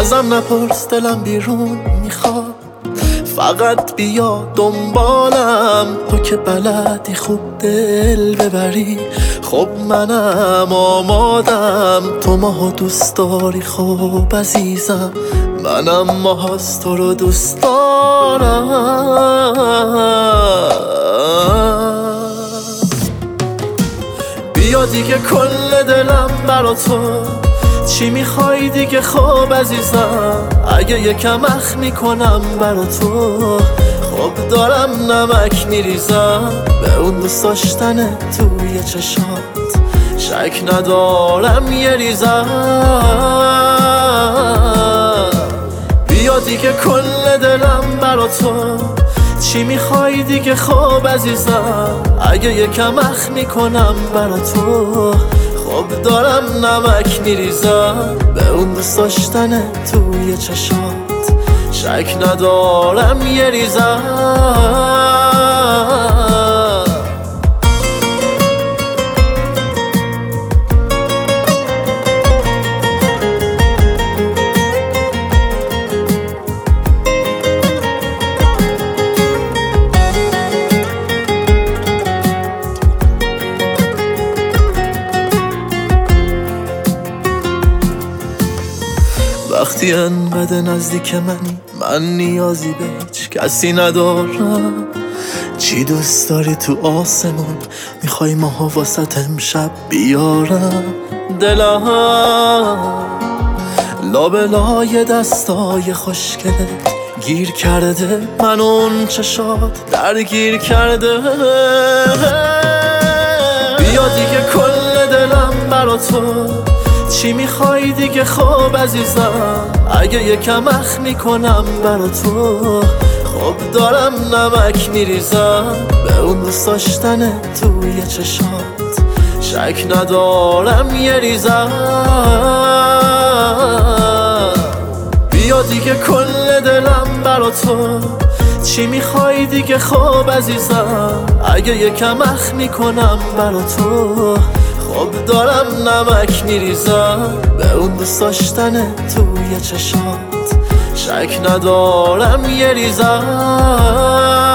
ازم نپرس دلم بیرون میخواد، فقط بیا دنبالم. تو که بلدی خوب دل ببری، خب منم آمادم. تو ماهو دوست داری خب عزیزم، منم ماه از تو رو دوست دارم. بیا دیگه کل دلم برا تو، چی میخوای دیگه خب عزیزم؟ اگه یکم اخ میکنم برا تو، خب دارم نمک میریزم به اون دوست داشتن توی چشات، شک ندارم یه ریزم. بیا دیگه کل دلم برا تو، چی میخوای دیگه خب عزیزم؟ اگه یکم اخ میکنم برا تو، خب دارم نمک میریزم به اون دوست داشتن توی چشات، شک ندارم یه ریزم. وقتی انقدر نزدیک منی، من نیازی به هیچ کسی ندارم. چی دوست داری تو آسمون؟ میخوای ماها واسط امشب بیارم؟ دلم لابلای دستای خوشگله گیر کرده، من اون چشات درگیر کرده. بیا دیگه کل دلم برا تو، چی میخوای دیگه خب عزیزم؟ اگه یکم اخ میکنم برا تو، خب دارم نمک میریزم به اون دوست داشتن توی چشات، شک ندارم یه ریزم. بیا دیگه کل دلم برا تو، چی میخوای دیگه خب عزیزم؟ اگه یکم اخ میکنم برا تو، خب دارم نمک میریزم به اون دوست داشتن توی چشات، شک ندارم یه ریزم.